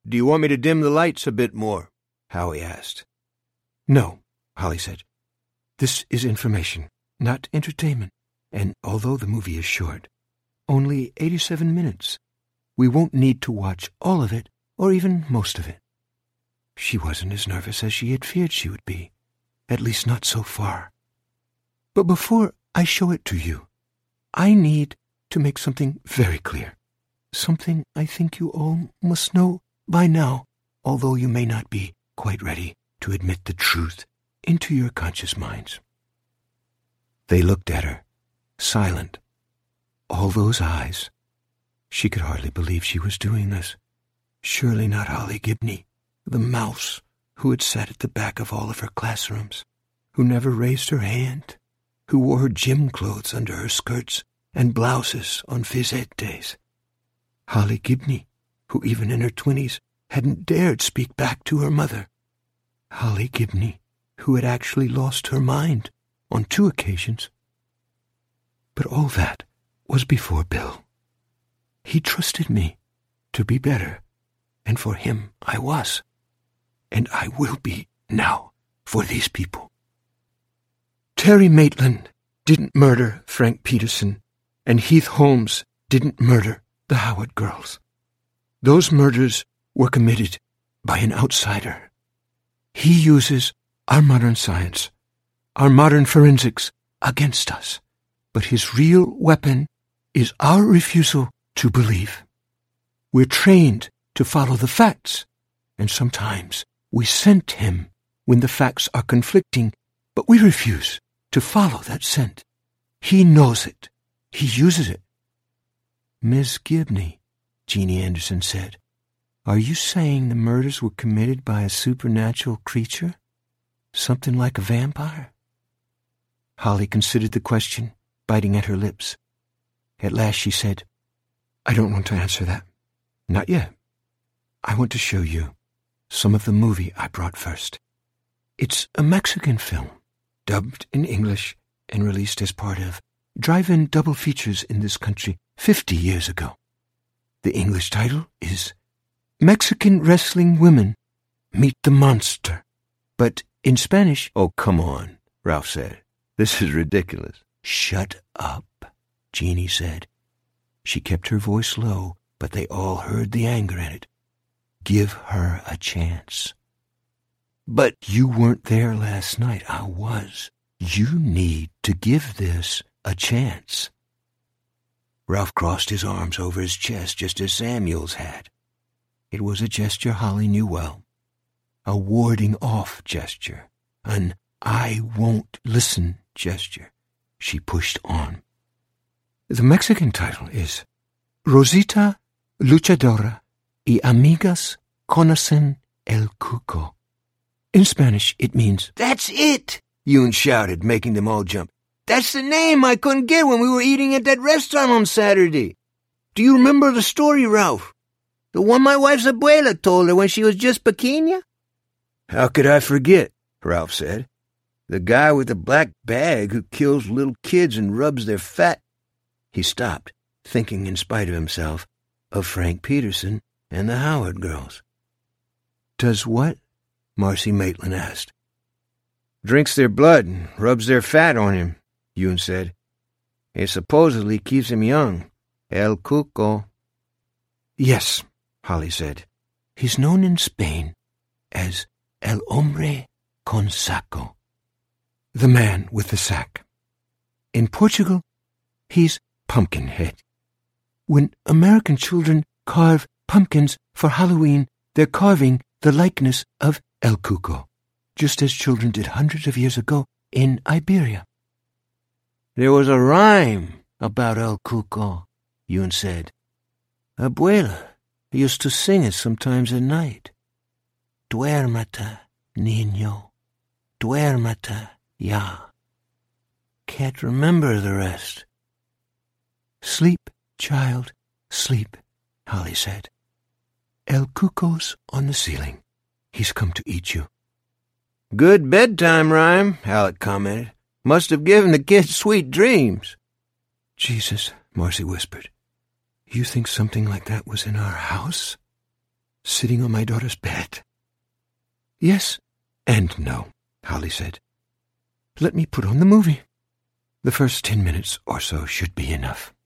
Do you want me to dim the lights a bit more? Howie asked. No, Holly said. This is information, not entertainment. And although the movie is short, only 87 minutes, we won't need to watch all of it or even most of it. She wasn't as nervous as she had feared she would be, at least not so far. But before I show it to you, I need to make something very clear, something I think you all must know by now, although you may not be quite ready to admit the truth into your conscious minds. They looked at her, silent. All those eyes. She could hardly believe she was doing this. Surely not Holly Gibney, the mouse who had sat at the back of all of her classrooms, who never raised her hand, who wore her gym clothes under her skirts and blouses on phys ed days. Holly Gibney, who even in her 20s hadn't dared speak back to her mother. Holly Gibney, who had actually lost her mind on 2 occasions. But all that was before Bill. He trusted me to be better, and for him I was, and I will be now for these people. Terry Maitland didn't murder Frank Peterson, and Heath Holmes didn't murder the Howard girls. Those murders were committed by an outsider. He uses our modern science, our modern forensics against us, but his real weapon is our refusal to believe. We're trained to follow the facts, and sometimes we scent him when the facts are conflicting, but we refuse to follow that scent. He knows it. He uses it. Miss Gibney, Jeannie Anderson said, are you saying the murders were committed by a supernatural creature? Something like a vampire? Holly considered the question, biting at her lips. At last she said, I don't want to answer that. Not yet. I want to show you some of the movie I brought first. It's a Mexican film, dubbed in English and released as part of drive-in double features in this country 50 years ago. The English title is Mexican Wrestling Women Meet the Monster. But in Spanish... Oh, come on, Ralph said. This is ridiculous. Shut up, Jeannie said. She kept her voice low, but they all heard the anger in it. Give her a chance. But you weren't there last night. I was. You need to give this a chance. Ralph crossed his arms over his chest just as Samuel's had. It was a gesture Holly knew well. A warding off gesture. An I won't listen gesture. She pushed on. The Mexican title is Rosita Luchadora y Amigas Conocen el Cuco. In Spanish, it means, That's it! Yoon shouted, making them all jump. That's the name I couldn't get when we were eating at that restaurant on Saturday. Do you remember the story, Ralph? The one my wife's abuela told her when she was just pequeña? How could I forget, Ralph said. The guy with the black bag who kills little kids and rubs their fat. He stopped, thinking in spite of himself, of Frank Peterson and the Howard girls. Does what? Marcy Maitland asked. Drinks their blood and rubs their fat on him, Yoon said. It supposedly keeps him young. El Cuco. Yes, Holly said. He's known in Spain as El Hombre con Saco, the man with the sack. In Portugal, he's Pumpkinhead. When American children carve pumpkins for Halloween, they're carving the likeness of El Cuco, just as children did hundreds of years ago in Iberia. There was a rhyme about El Cuco, Yoon said. Abuela used to sing it sometimes at night. Duérmete, niño. Duérmete, ya. Can't remember the rest. Sleep, child, sleep, Holly said. El Cuco's on the ceiling. He's come to eat you. Good bedtime rhyme, Alec commented. Must have given the kids sweet dreams. Jesus, Marcy whispered. You think something like that was in our house? sitting on my daughter's bed. Yes and no, Holly said. Let me put on the movie. The first 10 minutes or so should be enough.